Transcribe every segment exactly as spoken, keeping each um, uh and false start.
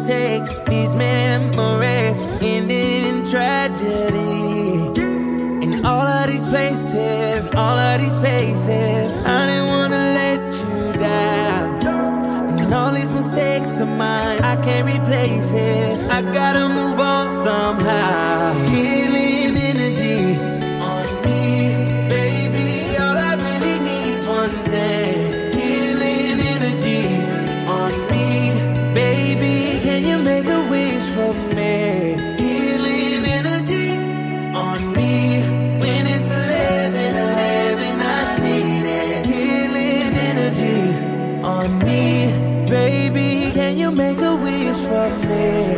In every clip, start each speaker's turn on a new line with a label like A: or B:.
A: take these memories, end in tragedy. In all of these places, all of these faces, I didn't wanna let you down. And all these mistakes of mine, I can't replace it. I gotta move on somehow. Healing energy on me, baby. All I really need's one day. Healing energy on me, baby. Can you make a wish for me? Healing energy on me. When it's eleven eleven, I need it. Healing energy on me, baby. Can you make a wish for me?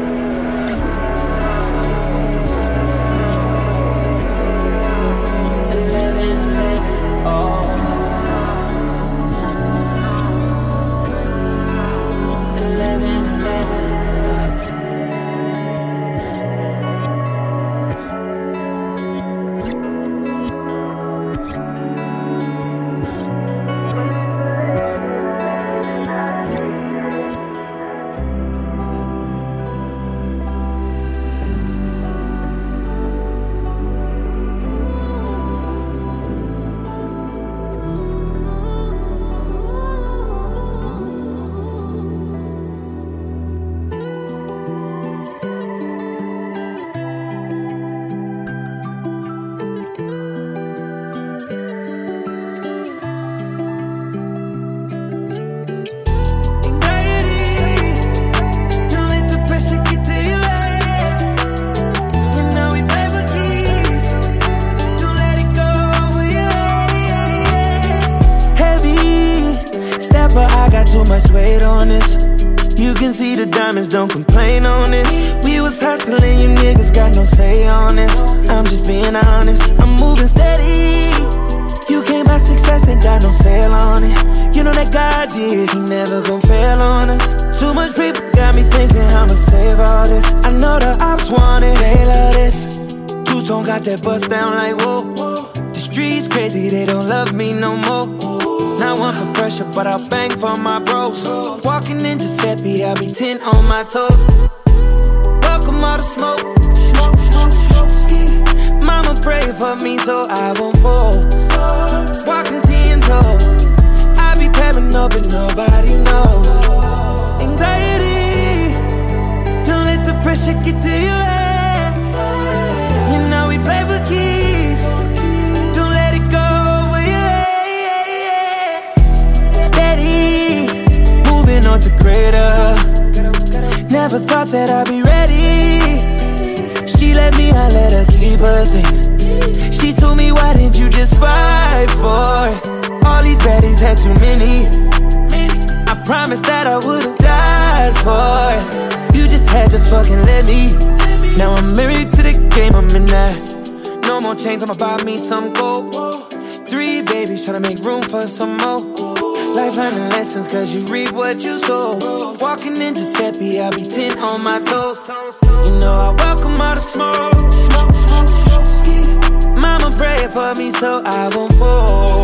A: Don't complain on this. We was hustling, you niggas got no say on this. I'm just being honest, I'm moving steady. You came by success, ain't got no sale on it. You know that God did, he never gon' fail on us. Too much people got me thinking I'ma save all this. I know the ops want it, they love this. Two-tone got that bust down like whoa. The streets crazy, they don't love me no more. Not one for pressure, but I'll bang for my bros. Walking in Giuseppe, I'll be ten on my toes. Welcome all the smoke. Smoke, smoke, smoke, ski. Mama pray for me so I won't fall. Walking ten toes. I be pairing up but nobody knows. Anxiety, don't let the pressure get to your head. You know we play for keeps. Don't let it go. On to greater. Never thought that I'd be ready. She let me, I let her keep her things. She told me, why didn't you just fight for it? All these baddies had too many. I promised that I would've died for it. You just had to fucking let me. Now I'm married to the game, I'm in that. No more chains, I'ma buy me some gold. Three babies, tryna make room for some more. Life learning lessons, cause you reap what you sow. Walking in Giuseppe, I'll be ten on my toes. You know I welcome all the smoke. Mama pray for me so I won't fall.